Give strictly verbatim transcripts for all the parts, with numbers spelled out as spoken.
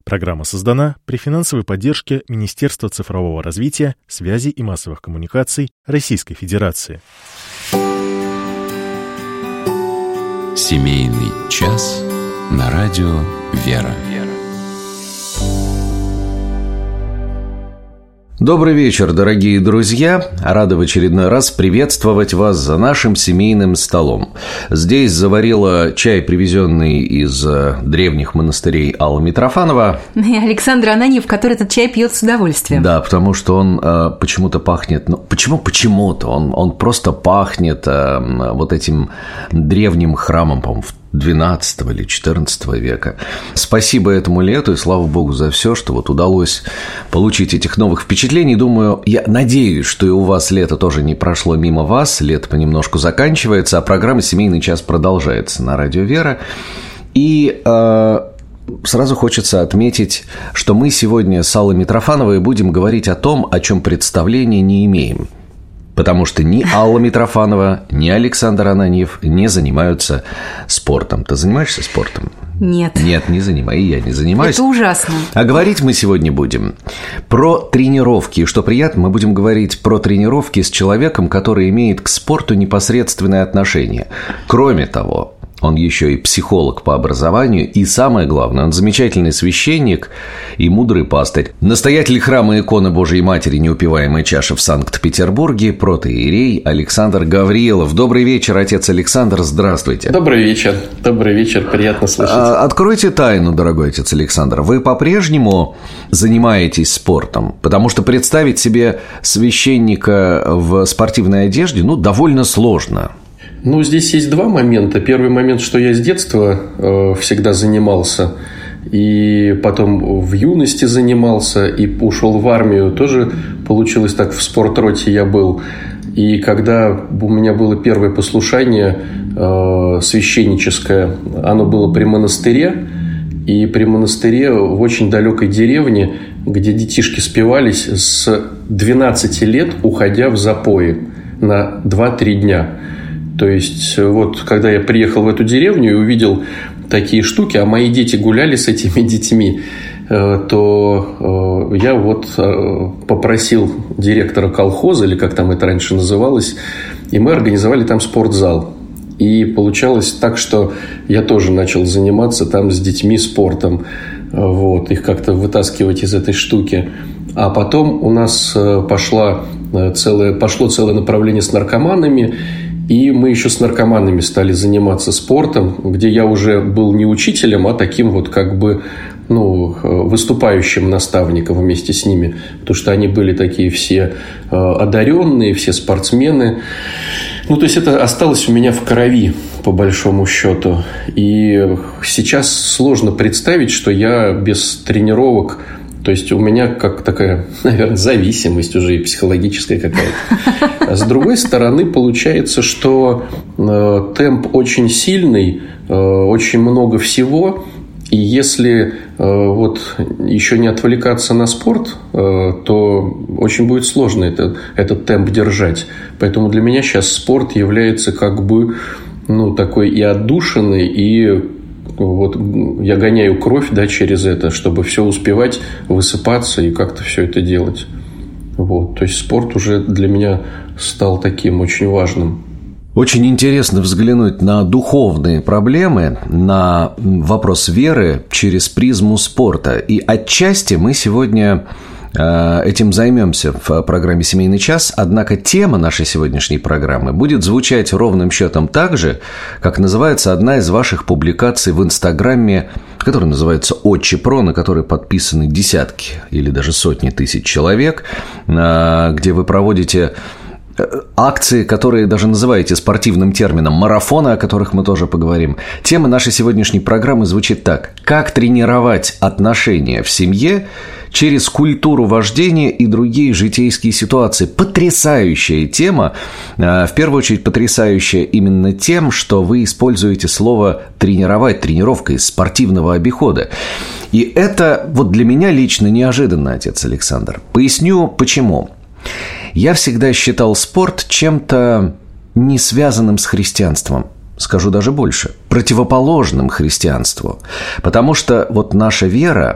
Программа создана при финансовой поддержке Министерства цифрового развития, связи и массовых коммуникаций Российской Федерации. Семейный час на радио «Вера». Добрый вечер, дорогие друзья! Рада в очередной раз приветствовать вас за нашим семейным столом. Здесь заварила чай, привезенный из древних монастырей Алла Митрофанова. И Александр Ананьев, который этот чай пьет с удовольствием. Да, потому что он э, почему-то пахнет... Ну, почему почему-то? Он, он просто пахнет э, вот этим древним храмом, по-моему, двенадцатого или четырнадцатого века. Спасибо этому лету и слава богу за все, что вот удалось получить этих новых впечатлений. Думаю, я надеюсь, что и у вас лето тоже не прошло мимо вас. Лето понемножку заканчивается, а программа «Семейный час» продолжается на радио «Вера». И э, сразу хочется отметить, что мы сегодня с Аллой Митрофановой будем говорить о том, о чем представления не имеем. Потому что ни Алла Митрофанова, ни Александр Ананьев не занимаются спортом. Ты занимаешься спортом? Нет. Нет, не занимаюсь, и я не занимаюсь. Это ужасно. А говорить мы сегодня будем про тренировки. И что приятно, мы будем говорить про тренировки с человеком, который имеет к спорту непосредственное отношение. Кроме того, он еще и психолог по образованию, и самое главное, он замечательный священник и мудрый пастырь. Настоятель храма иконы Божией Матери Неупиваемой Чаши в Санкт-Петербурге, протоиерей Александр Гавриилов. Добрый вечер, отец Александр, здравствуйте. Добрый вечер, добрый вечер, приятно слышать. Откройте тайну, дорогой отец Александр, вы по-прежнему занимаетесь спортом? Потому что представить себе священника в спортивной одежде, ну, довольно сложно. Ну, здесь есть два момента. Первый момент, что я с детства э, всегда занимался, и потом в юности занимался, и ушел в армию. Тоже получилось так, в спортроте я был. И когда у меня было первое послушание э, священническое, оно было при монастыре, и при монастыре в очень далекой деревне, где детишки спивались с двенадцати лет, уходя в запои на два-три дня. То есть, вот, когда я приехал в эту деревню и увидел такие штуки, а мои дети гуляли с этими детьми, то я вот попросил директора колхоза, или как там это раньше называлось, и мы организовали там спортзал. И получалось так, что я тоже начал заниматься там с детьми спортом, вот, их как-то вытаскивать из этой штуки. А потом у нас пошла целое, пошло целое направление с наркоманами. И мы еще с наркоманами стали заниматься спортом, где я уже был не учителем, а таким вот как бы, ну, выступающим наставником вместе с ними. Потому что они были такие все одаренные, все спортсмены. Ну, то есть, это осталось у меня в крови, по большому счету. И сейчас сложно представить, что я без тренировок... То есть, у меня как такая, наверное, зависимость уже и психологическая какая-то. А с другой стороны, получается, что э, темп очень сильный, э, очень много всего. И если э, вот еще не отвлекаться на спорт, э, то очень будет сложно это, этот темп держать. Поэтому для меня сейчас спорт является как бы, ну, такой и отдушиной, и... Вот я гоняю кровь, да, через это, чтобы все успевать, высыпаться и как-то все это делать. Вот. То есть спорт уже для меня стал таким очень важным. Очень интересно взглянуть на духовные проблемы, на вопрос веры через призму спорта. И отчасти мы сегодня этим займемся в программе «Семейный час». Однако тема нашей сегодняшней программы будет звучать ровным счетом так же, как называется одна из ваших публикаций в Инстаграме, которая называется «Отче Про», на которой подписаны десятки или даже сотни тысяч человек, где вы проводите акции, которые даже называете спортивным термином, марафоны, о которых мы тоже поговорим. Тема нашей сегодняшней программы звучит так: как тренировать отношения в семье через культуру вождения и другие житейские ситуации. Потрясающая тема, в первую очередь потрясающая именно тем, что вы используете слово «тренировать», тренировка из спортивного обихода. И это вот для меня лично неожиданно, отец Александр. Поясню, почему. Я всегда считал спорт чем-то не связанным с христианством. Скажу даже больше, противоположным христианству. Потому что вот наша вера,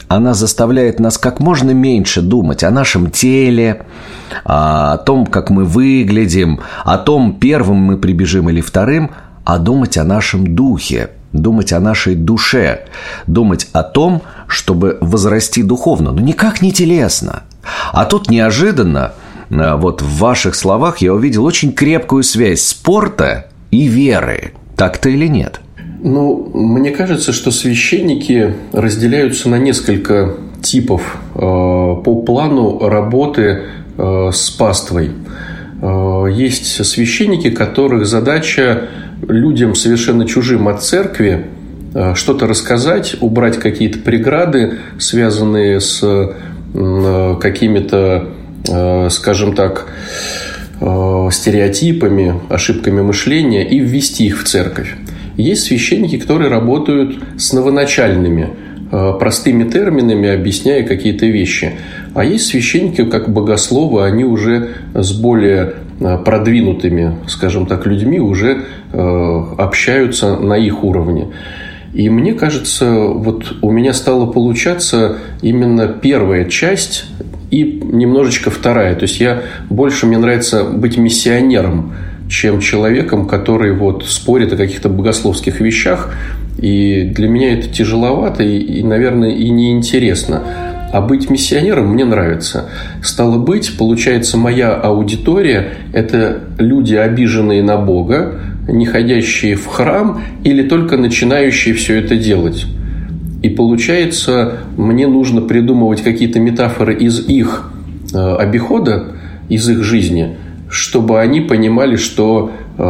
она заставляет нас как можно меньше думать о нашем теле, о том, как мы выглядим, о том, первым мы прибежим или вторым, а думать о нашем духе, думать о нашей душе, думать о том, чтобы возрасти духовно, но никак не телесно. А тут неожиданно, вот в ваших словах я увидел очень крепкую связь спорта и веры. Так-то или нет? Ну, мне кажется, что священники разделяются на несколько типов э, по плану работы э, с паствой. Э, есть священники, которых задача людям, совершенно чужим от церкви, э, что-то рассказать, убрать какие-то преграды, связанные с э, какими-то, э, скажем так, э, стереотипами, ошибками мышления и ввести их в церковь. Есть священники, которые работают с новоначальными, простыми терминами, объясняя какие-то вещи. А есть священники, как богословы, они уже с более продвинутыми, скажем так, людьми уже общаются на их уровне. И мне кажется, вот у меня стало получаться именно первая часть и немножечко вторая. То есть я больше, мне нравится быть миссионером, чем человеком, который вот спорит о каких-то богословских вещах. И для меня это тяжеловато и, и, наверное, и неинтересно. А быть миссионером мне нравится. Стало быть, получается, моя аудитория – это люди, обиженные на Бога, не ходящие в храм или только начинающие все это делать. И получается, мне нужно придумывать какие-то метафоры из их э, обихода, из их жизни, чтобы они понимали, что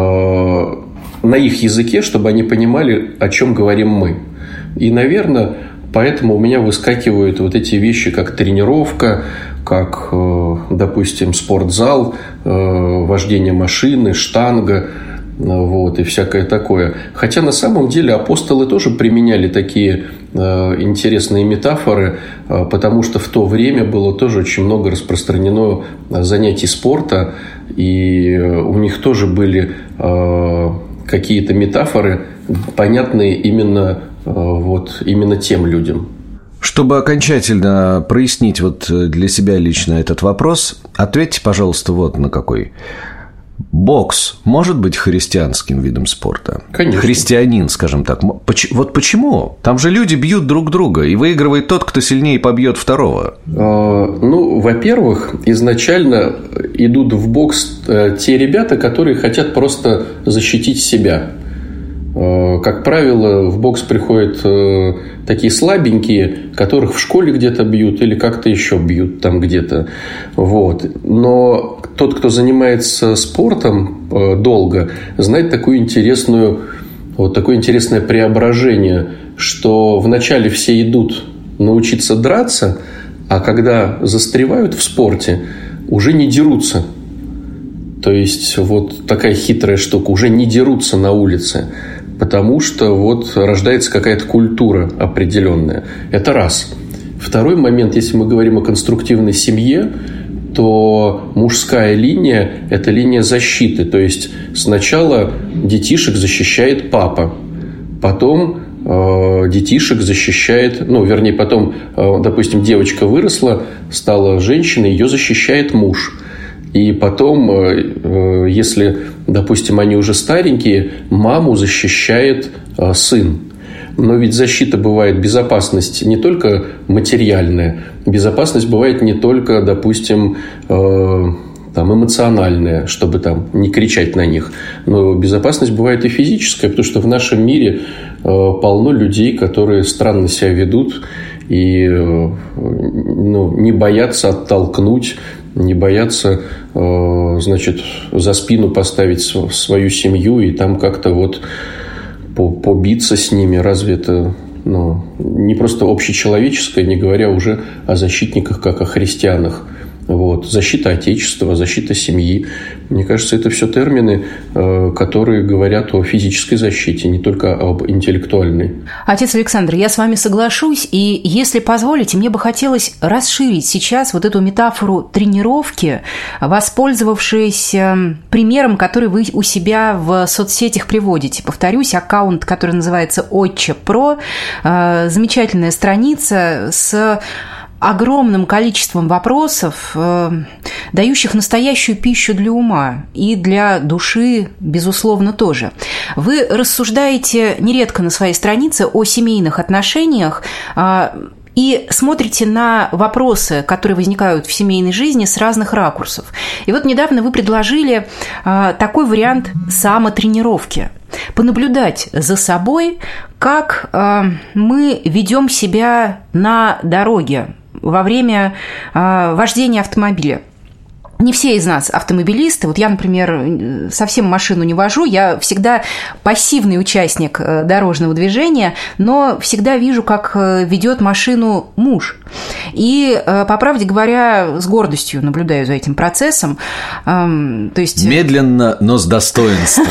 э, на их языке, чтобы они понимали, о чем говорим мы. И, наверное, поэтому у меня выскакивают вот эти вещи, как тренировка, как, э, допустим, спортзал, э, вождение машины, штанга, вот, и всякое такое. Хотя на самом деле апостолы тоже применяли такие э, интересные метафоры, э, потому что в то время было тоже очень много распространено занятий спорта, и э, у них тоже были э, какие-то метафоры, понятные именно, э, вот, именно тем людям. Чтобы окончательно прояснить вот для себя лично этот вопрос, ответьте, пожалуйста, вот на какой. Бокс может быть христианским видом спорта? Конечно. Христианин, скажем так. Вот почему? Там же люди бьют друг друга, и выигрывает тот, кто сильнее побьет второго. Ну, во-первых, изначально идут в бокс те ребята, которые хотят просто защитить себя. Как правило, в бокс приходят такие слабенькие, которых в школе где-то бьют или как-то еще бьют там где-то. Вот. Но тот, кто занимается спортом долго, знает такую интересную, вот такое интересное преображение, что вначале все идут научиться драться, а когда застревают в спорте, уже не дерутся. То есть, вот такая хитрая штука, уже не дерутся на улице. Потому что вот рождается какая-то культура определенная. Это раз. Второй момент, если мы говорим о конструктивной семье, то мужская линия – это линия защиты. То есть сначала детишек защищает папа, потом э, детишек защищает, ну, вернее, потом, э, допустим, девочка выросла, стала женщиной, ее защищает муж. И потом, если, допустим, они уже старенькие, маму защищает сын. Но ведь защита бывает, безопасность не только материальная, безопасность бывает не только, допустим, там, эмоциональная, чтобы там не кричать на них. Но безопасность бывает и физическая, потому что в нашем мире полно людей, которые странно себя ведут и, ну, не боятся оттолкнуть, не боятся, значит, за спину поставить свою семью и там как-то вот побиться с ними. Разве это, ну, не просто общечеловеческое, не говоря уже о защитниках, как о христианах. Вот. Защита Отечества, защита семьи. Мне кажется, это все термины, которые говорят о физической защите, не только об интеллектуальной. Отец Александр, я с вами соглашусь, и если позволите, мне бы хотелось расширить сейчас вот эту метафору тренировки, воспользовавшись примером, который вы у себя в соцсетях приводите. Повторюсь, аккаунт, который называется «Отче Про», замечательная страница с огромным количеством вопросов, дающих настоящую пищу для ума и для души, безусловно, тоже. Вы рассуждаете нередко на своей странице о семейных отношениях и смотрите на вопросы, которые возникают в семейной жизни, с разных ракурсов. И вот недавно вы предложили такой вариант самотренировки. Понаблюдать за собой, как мы ведем себя на дороге во время вождения автомобиля. Не все из нас автомобилисты. Вот я, например, совсем машину не вожу. Я всегда пассивный участник дорожного движения, но всегда вижу, как ведет машину муж. И, по правде говоря, с гордостью наблюдаю за этим процессом. То есть... Медленно, но с достоинством.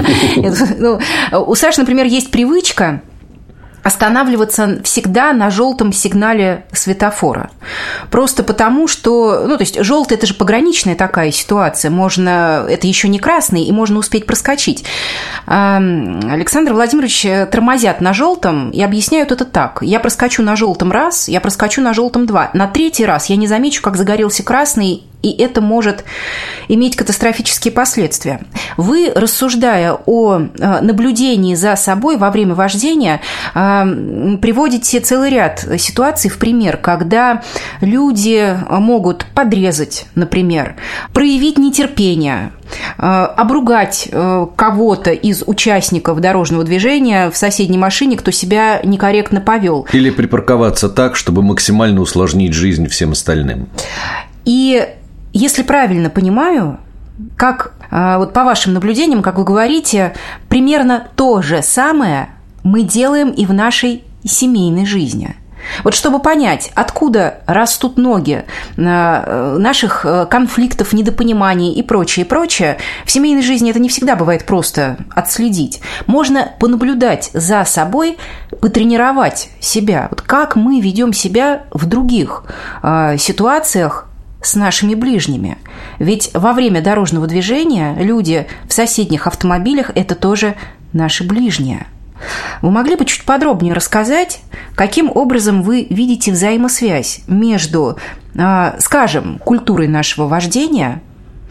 У Саши, например, есть привычка останавливаться всегда на желтом сигнале светофора. Просто потому, что... Ну, то есть, желтый – это же пограничная такая ситуация. Можно... Это еще не красный, и можно успеть проскочить. Александр Владимирович тормозят на желтом и объясняют это так. Я проскочу на желтом раз, я проскочу на желтом два. На третий раз я не замечу, как загорелся красный, и это может иметь катастрофические последствия. Вы, рассуждая о наблюдении за собой во время вождения, приводите целый ряд ситуаций в пример, когда люди могут подрезать, например, проявить нетерпение, обругать кого-то из участников дорожного движения в соседней машине, кто себя некорректно повел. Или припарковаться так, чтобы максимально усложнить жизнь всем остальным. И если правильно понимаю, как вот по вашим наблюдениям, как вы говорите, примерно то же самое мы делаем и в нашей семейной жизни. Вот чтобы понять, откуда растут ноги наших конфликтов, недопониманий и прочее, прочее, в семейной жизни это не всегда бывает просто отследить. Можно понаблюдать за собой, потренировать себя. Вот как мы ведем себя в других ситуациях с нашими ближними. Ведь во время дорожного движения люди в соседних автомобилях – это тоже наши ближние. Вы могли бы чуть подробнее рассказать, каким образом вы видите взаимосвязь между, скажем, культурой нашего вождения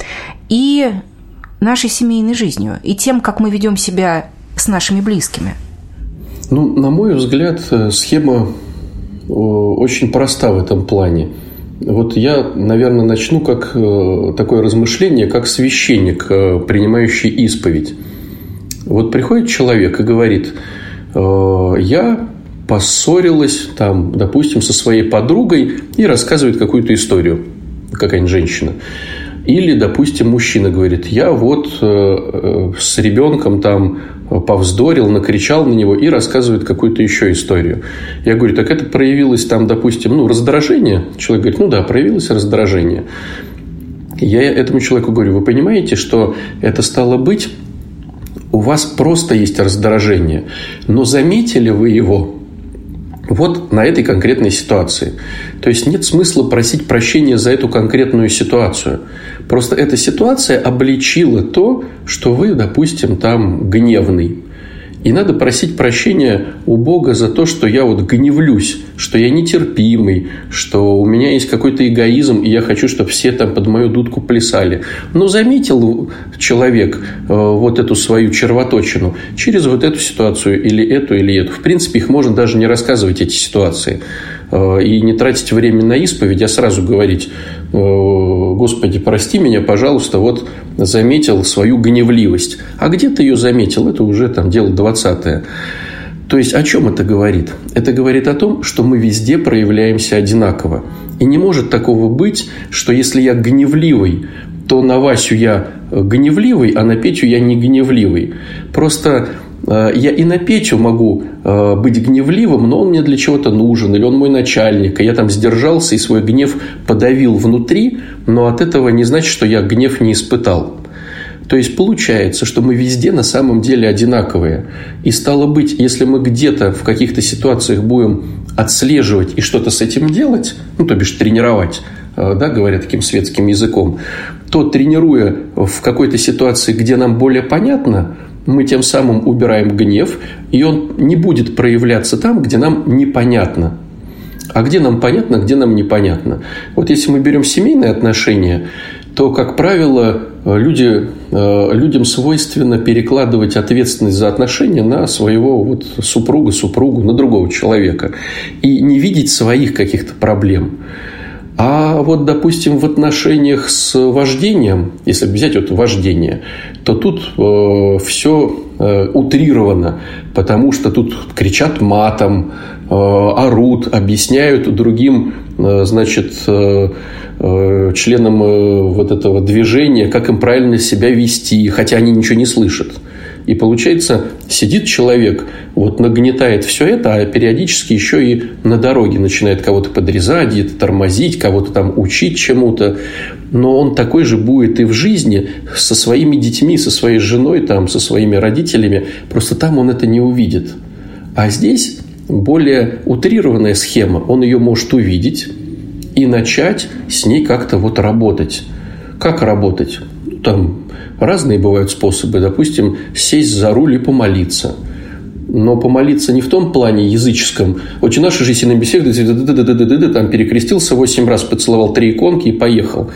и нашей семейной жизнью, и тем, как мы ведем себя с нашими близкими? Ну, на мой взгляд, схема очень проста в этом плане. Вот я, наверное, начну как такое размышление, как священник, принимающий исповедь. Вот приходит человек и говорит: я поссорилась, там, допустим, со своей подругой, и рассказывает какую-то историю, какая-нибудь женщина. Или, допустим, мужчина говорит: я вот с ребенком там повздорил, накричал на него, и рассказывает какую-то еще историю. Я говорю: так это проявилось там, допустим, ну, раздражение? Человек говорит: ну да, проявилось раздражение. Я этому человеку говорю: вы понимаете, что это стало быть, у вас просто есть раздражение, но заметили вы его вот на этой конкретной ситуации. То есть нет смысла просить прощения за эту конкретную ситуацию. Просто эта ситуация обличила то, что вы, допустим, там гневный. И надо просить прощения у Бога за то, что я вот гневлюсь, что я нетерпимый, что у меня есть какой-то эгоизм, и я хочу, чтобы все там под мою дудку плясали. Но заметил человек э, вот эту свою червоточину через вот эту ситуацию, или эту, или эту. В принципе, их можно даже не рассказывать, эти ситуации. Э, и не тратить время на исповедь, а сразу говорить: э, Господи, прости меня, пожалуйста, вот заметил свою гневливость. А где ты ее заметил? Это уже там дело двадцатое. То есть, о чем это говорит? Это говорит о том, что мы везде проявляемся одинаково. И не может такого быть, что если я гневливый, то на Васю я гневливый, а на Петю я не гневливый. Просто я и на Петю могу быть гневливым, но он мне для чего-то нужен, или он мой начальник, и я там сдержался и свой гнев подавил внутри, но от этого не значит, что я гнев не испытал. То есть получается, что мы везде на самом деле одинаковые. И стало быть, если мы где-то в каких-то ситуациях будем отслеживать и что-то с этим делать, ну, то бишь тренировать, да, говоря таким светским языком, то, тренируя в какой-то ситуации, где нам более понятно, мы тем самым убираем гнев, и он не будет проявляться там, где нам непонятно. А где нам понятно, где нам непонятно. Вот если мы берем семейные отношения, то, как правило, люди, людям свойственно перекладывать ответственность за отношения на своего вот супруга, супругу, на другого человека. И не видеть своих каких-то проблем. А вот, допустим, в отношениях с вождением, если взять вот вождение, то тут э, все э, утрировано, потому что тут кричат матом, э, орут, объясняют другим, э, значит, э, э, членам э, вот этого движения, как им правильно себя вести, хотя они ничего не слышат. И получается, сидит человек, вот нагнетает все это, а периодически еще и на дороге начинает кого-то подрезать, где-то тормозить, кого-то там учить чему-то. Но он такой же будет и в жизни со своими детьми, со своей женой, там, со своими родителями. Просто там он это не увидит. А здесь более утрированная схема. Он ее может увидеть и начать с ней как-то вот работать. Как работать? Там разные бывают способы. Допустим, сесть за руль и помолиться. Но помолиться не в том плане языческом. «Отче наш, жиси на беседе», там перекрестился восемь раз, поцеловал три иконки и поехал.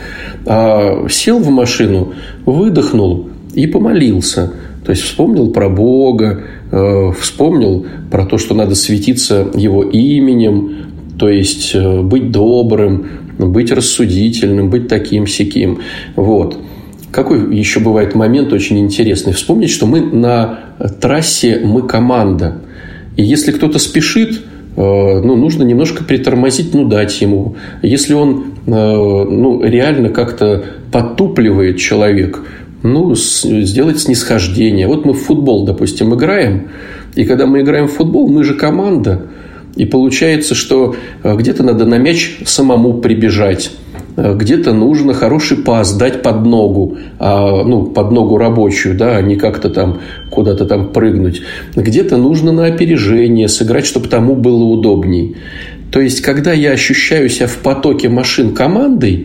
А сел в машину, выдохнул и помолился. То есть вспомнил про Бога, вспомнил про то, что надо светиться Его именем, то есть быть добрым, быть рассудительным, быть таким-сяким. Вот. Какой еще бывает момент очень интересный? Вспомнить, что мы на трассе, мы команда. И если кто-то спешит, ну, нужно немножко притормозить, ну, дать ему. Если он ну, реально как-то подтупливает человек, ну, сделать снисхождение. Вот мы в футбол, допустим, играем. И когда мы играем в футбол, мы же команда. И получается, что где-то надо на мяч самому прибежать. Где-то нужно хороший пас дать под ногу, а, ну, под ногу рабочую, да, а не как-то там куда-то там прыгнуть. Где-то нужно на опережение сыграть, чтобы тому было удобней. То есть, когда я ощущаю себя в потоке машин командой,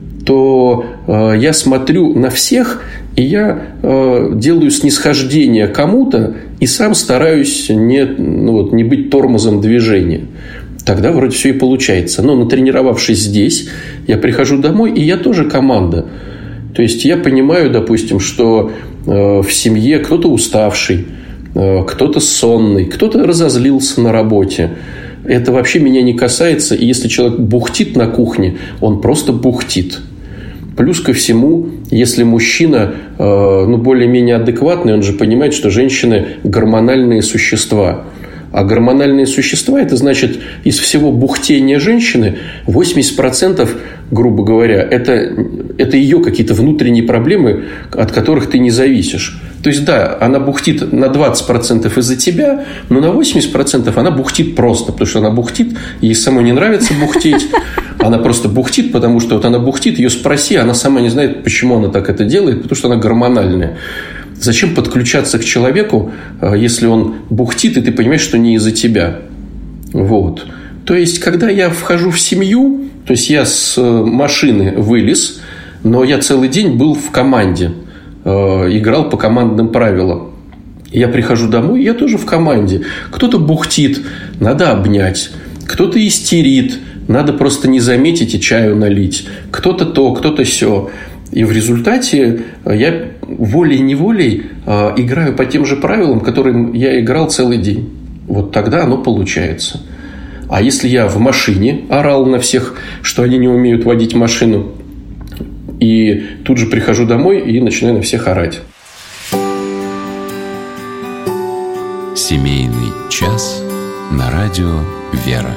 то э, я смотрю на всех, и я э, делаю снисхождение кому-то, и сам стараюсь не, ну, вот, не быть тормозом движения. Тогда вроде все и получается. Но натренировавшись здесь, я прихожу домой, и я тоже команда. То есть я понимаю, допустим, что э, в семье кто-то уставший, э, кто-то сонный, кто-то разозлился на работе. Это вообще меня не касается. И если человек бухтит на кухне, он просто бухтит. Плюс ко всему, если мужчина э, ну, более-менее адекватный, он же понимает, что женщины гормональные существа. А гормональные существа, это значит, из всего бухтения женщины восемьдесят процентов, грубо говоря, это, это ее какие-то внутренние проблемы, от которых ты не зависишь. То есть, да, она бухтит на двадцать процентов из-за тебя, но на восемьдесят процентов она бухтит просто, потому что она бухтит, ей самой не нравится бухтить. Она просто бухтит, потому что вот она бухтит, ее спроси, она сама не знает, почему она так это делает, потому что она гормональная. Зачем подключаться к человеку, если он бухтит, и ты понимаешь, что не из-за тебя? Вот. То есть, когда я вхожу в семью, то есть, я с машины вылез, но я целый день был в команде, играл по командным правилам. Я прихожу домой, я тоже в команде. Кто-то бухтит, надо обнять. Кто-то истерит, надо просто не заметить и чаю налить. Кто-то то, кто-то сё. И в результате я волей-неволей э, играю по тем же правилам, которым я играл целый день. Вот тогда оно получается. А если я в машине орал на всех, что они не умеют водить машину, и тут же прихожу домой и начинаю на всех орать. Семейный час на радио «Вера».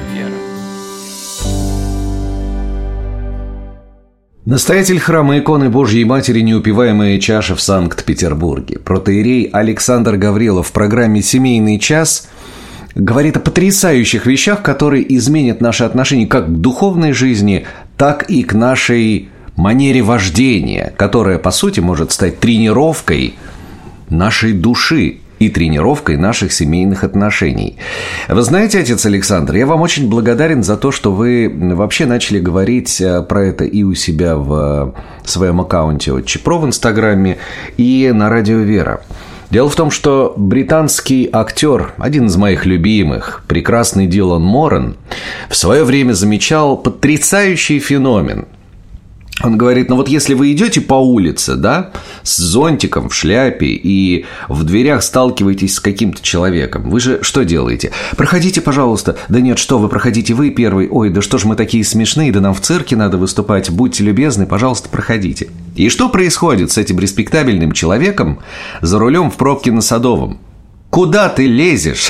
Настоятель храма иконы Божьей Матери «Неупиваемая чаша» в Санкт-Петербурге, протоиерей Александр Гаврилов в программе «Семейный час» говорит о потрясающих вещах, которые изменят наши отношения как к духовной жизни, так и к нашей манере вождения, которая, по сути, может стать тренировкой нашей души и тренировкой наших семейных отношений. Вы знаете, отец Александр, я вам очень благодарен за то, что вы вообще начали говорить про это и у себя в своем аккаунте «Отче Про» в Инстаграме, и на радио «Вера». Дело в том, что британский актер, один из моих любимых, прекрасный Дилан Моран, в свое время замечал потрясающий феномен. Он говорит, ну вот если вы идете по улице, да, с зонтиком в шляпе и в дверях сталкиваетесь с каким-то человеком, вы же что делаете? Проходите, пожалуйста. Да нет, что вы, проходите вы первый. Ой, да что ж мы такие смешные, да нам в цирке надо выступать. Будьте любезны, пожалуйста, проходите. И что происходит с этим респектабельным человеком за рулем в пробке на Садовом? Куда ты лезешь?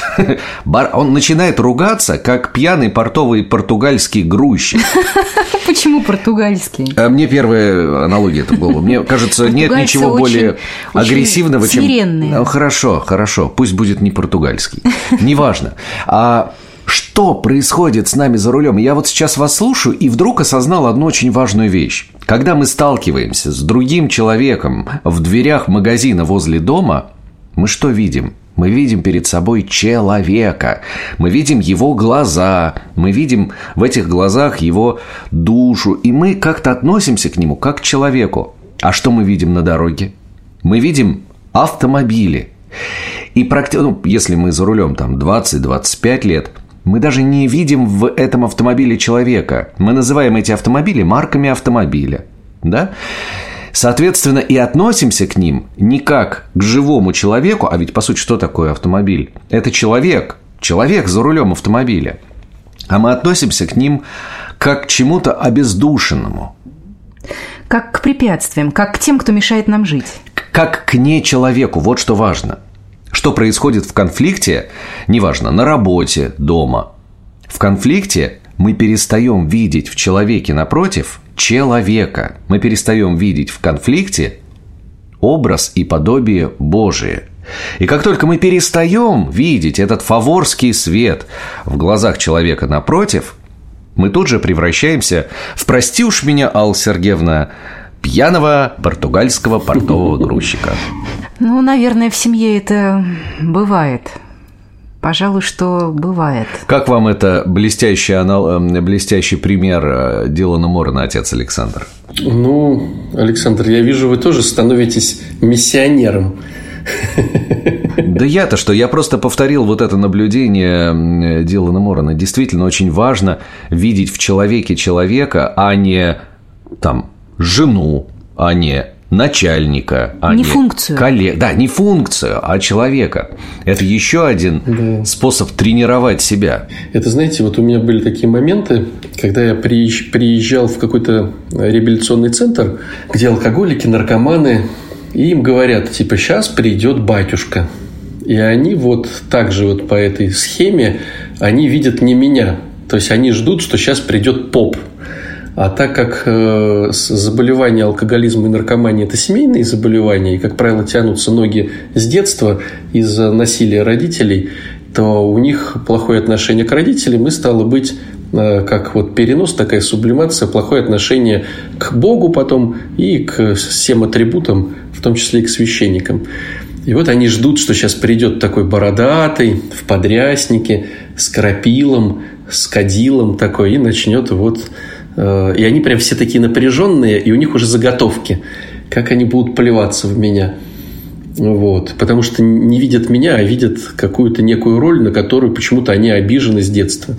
Он начинает ругаться, как пьяный портовый португальский грузчик. Почему португальский? А мне первая аналогия это была. Мне кажется, нет ничего более агрессивного, чем... смиренные. Ну, хорошо, хорошо, пусть будет не португальский. Неважно. А что происходит с нами за рулем? Я вот сейчас вас слушаю и вдруг осознал одну очень важную вещь. Когда мы сталкиваемся с другим человеком в дверях магазина возле дома, мы что видим? Мы видим перед собой человека, мы видим его глаза, мы видим в этих глазах его душу, и мы как-то относимся к нему как к человеку. А что мы видим на дороге? Мы видим автомобили. И практи... ну, если мы за рулем там двадцать-двадцать пять лет, мы даже не видим в этом автомобиле человека. Мы называем эти автомобили марками автомобиля, да? Соответственно, и относимся к ним не как к живому человеку, а ведь, по сути, что такое автомобиль? Это человек, человек за рулем автомобиля. А мы относимся к ним как к чему-то обездушенному. Как к препятствиям, как к тем, кто мешает нам жить. Как к нечеловеку, вот что важно. Что происходит в конфликте, неважно, на работе, дома. В конфликте мы перестаем видеть в человеке напротив человека. Мы перестаем видеть в конфликте образ и подобие Божие. И как только мы перестаем видеть этот фаворский свет в глазах человека напротив, мы тут же превращаемся в, прости уж меня, Алла Сергеевна, пьяного португальского портового грузчика. Ну, наверное, в семье это бывает. Пожалуй, что бывает. Как вам это блестящий, анал... блестящий пример Дилана Морана, отец Александр? Ну, Александр, я вижу, вы тоже становитесь миссионером. Да я-то что? Я просто повторил вот это наблюдение Дилана Морана. Действительно, очень важно видеть в человеке человека, а не там жену, а не начальника, а не, не функцию. Коллег... Да, не функцию, а человека. Это еще один да. способ тренировать себя. Это, знаете, вот у меня были такие моменты, когда я приезжал в какой-то реабилитационный центр, где алкоголики, наркоманы, и им говорят, типа, сейчас придет батюшка. И они вот так же вот по этой схеме, они видят не меня. То есть, они ждут, что сейчас придет поп. А так как э, заболевания алкоголизма и наркомании – это семейные заболевания, и, как правило, тянутся ноги с детства из-за насилия родителей, то у них плохое отношение к родителям, и стало быть, э, как вот перенос, такая сублимация, плохое отношение к Богу потом и к всем атрибутам, в том числе и к священникам. И вот они ждут, что сейчас придет такой бородатый, в подряснике, с крапилом, с кадилом такой, и начнет вот... И они прям все такие напряженные, и у них уже заготовки, как они будут плеваться в меня. Вот. Потому что не видят меня, а видят какую-то некую роль, на которую почему-то они обижены с детства.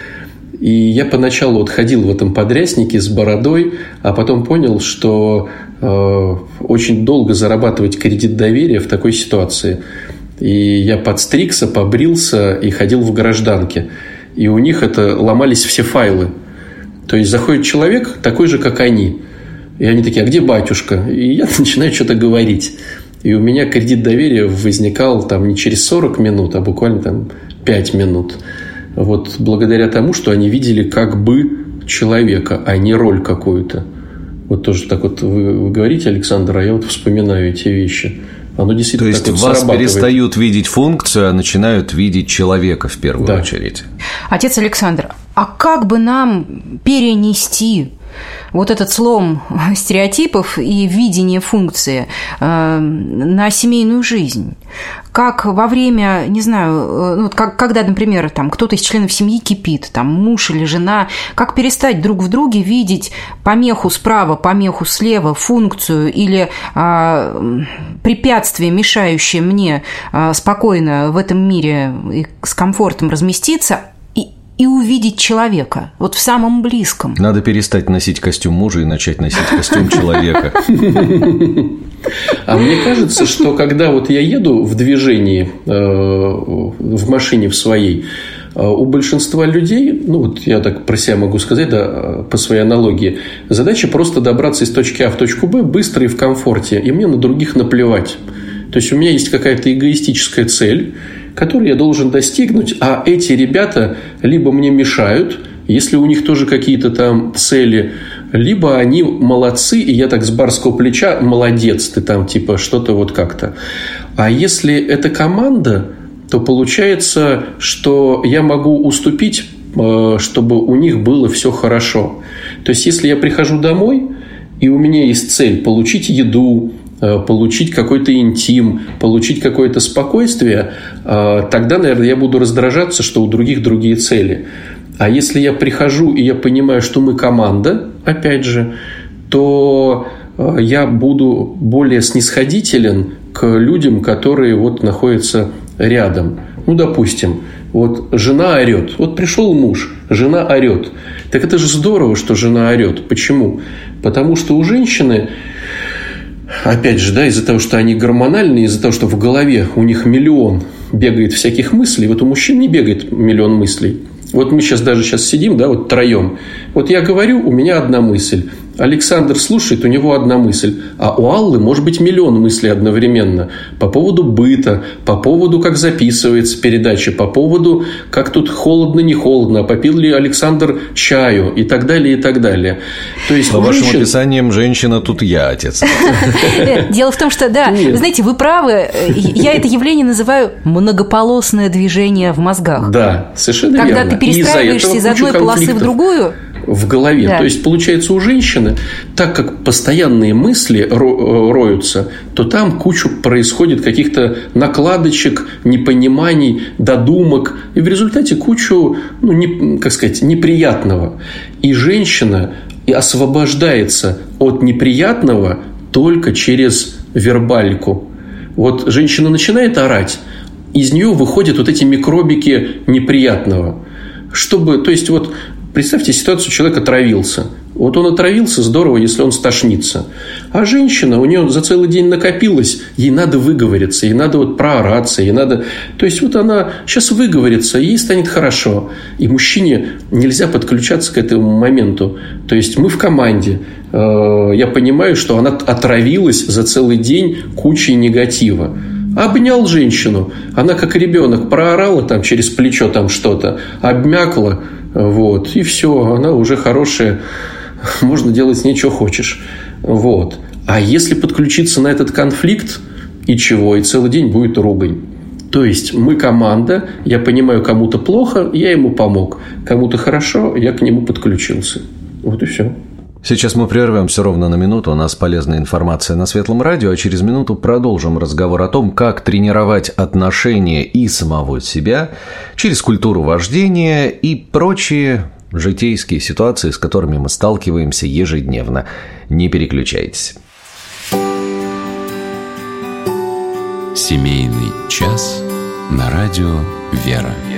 И я поначалу вот ходил в этом подряснике с бородой, а потом понял, что э, очень долго зарабатывать кредит доверия в такой ситуации. И я подстригся, побрился и ходил в гражданке. И у них это ломались все файлы. То есть, заходит человек такой же, как они. И они такие, а где батюшка? И я начинаю что-то говорить. И у меня кредит доверия возникал там не через сорок минут, а буквально там пять минут. Вот благодаря тому, что они видели как бы человека, а не роль какую-то. Вот тоже так вот вы, вы говорите, Александр, а я вот вспоминаю эти вещи. Оно действительно. То есть, вас перестают видеть функцию, а начинают видеть человека в первую да. очередь. Отец Александр, а как бы нам перенести вот этот слом стереотипов и видение функции э, на семейную жизнь. Как во время, не знаю, ну, как, когда, например, там, кто-то из членов семьи кипит, там, муж или жена, как перестать друг в друге видеть помеху справа, помеху слева, функцию или э, препятствие, мешающее мне э, спокойно в этом мире и с комфортом разместиться, и увидеть человека, вот в самом близком. Надо перестать носить костюм мужа и начать носить костюм человека. А мне кажется, что когда вот я еду в движении, в машине в своей, у большинства людей, ну вот я так про себя могу сказать, да, по своей аналогии, задача просто добраться из точки А в точку Б быстро и в комфорте, и мне на других наплевать. То есть у меня есть какая-то эгоистическая цель, которую я должен достигнуть, а эти ребята либо мне мешают, если у них тоже какие-то там цели, либо они молодцы, и я так с барского плеча: молодец, ты там типа что-то вот как-то. А если это команда, то получается, что я могу уступить, чтобы у них было все хорошо. То есть если я прихожу домой, и у меня есть цель получить еду, получить какой-то интим, получить какое-то спокойствие, тогда, наверное, я буду раздражаться, что у других другие цели. А если я прихожу, и я понимаю, что мы команда, опять же, то я буду более снисходителен к людям, которые вот находятся рядом. Ну, допустим, вот жена орет. Вот пришел муж, жена орет. Так это же здорово, что жена орет. Почему? Потому что у женщины... Опять же, да, из-за того, что они гормональные, из-за того, что в голове у них миллион бегает всяких мыслей, вот у мужчин не бегает миллион мыслей. Вот мы сейчас даже сейчас сидим, да, вот троем. Вот я говорю, у меня одна мысль. Александр слушает, у него одна мысль. А у Аллы может быть миллион мыслей одновременно. По поводу быта, по поводу, как записывается передача, по поводу, как тут холодно, не холодно, попил ли Александр чаю и так далее, и так далее. То есть, по женщин... вашим описаниям, женщина тут я, отец. Дело в том, что, да, вы знаете, вы правы. Я это явление называю многополосное движение в мозгах. Да, совершенно верно. Когда ты перестраиваешься из одной полосы в другую... в голове. Да. То есть, получается, у женщины, так как постоянные мысли ро- роются, то там кучу происходит каких-то накладочек, непониманий, додумок. И в результате кучу, ну, не, как сказать, неприятного. И женщина освобождается от неприятного только через вербальку. Вот женщина начинает орать, из нее выходят вот эти микробики неприятного. Чтобы, то есть, вот представьте ситуацию, человек отравился. Вот он отравился, здорово, если он стошнится. А женщина, у нее за целый день накопилось, ей надо выговориться, ей надо вот проораться, ей надо... То есть, вот она сейчас выговорится, ей станет хорошо. И мужчине нельзя подключаться к этому моменту. То есть, мы в команде. Я понимаю, что она отравилась за целый день кучей негатива. Обнял женщину, она как ребенок проорала там через плечо там что-то, обмякла, вот, и все, она уже хорошая, можно делать с ней, что хочешь. Вот. А если подключиться на этот конфликт, и чего, и целый день будет ругань. То есть, мы команда, я понимаю, кому-то плохо, я ему помог, кому-то хорошо, я к нему подключился. Вот и все. Сейчас мы прервемся ровно на минуту, у нас полезная информация на Светлом радио, а через минуту продолжим разговор о том, как тренировать отношения и самого себя через культуру вождения и прочие житейские ситуации, с которыми мы сталкиваемся ежедневно. Не переключайтесь. Семейный час на радио «Вера».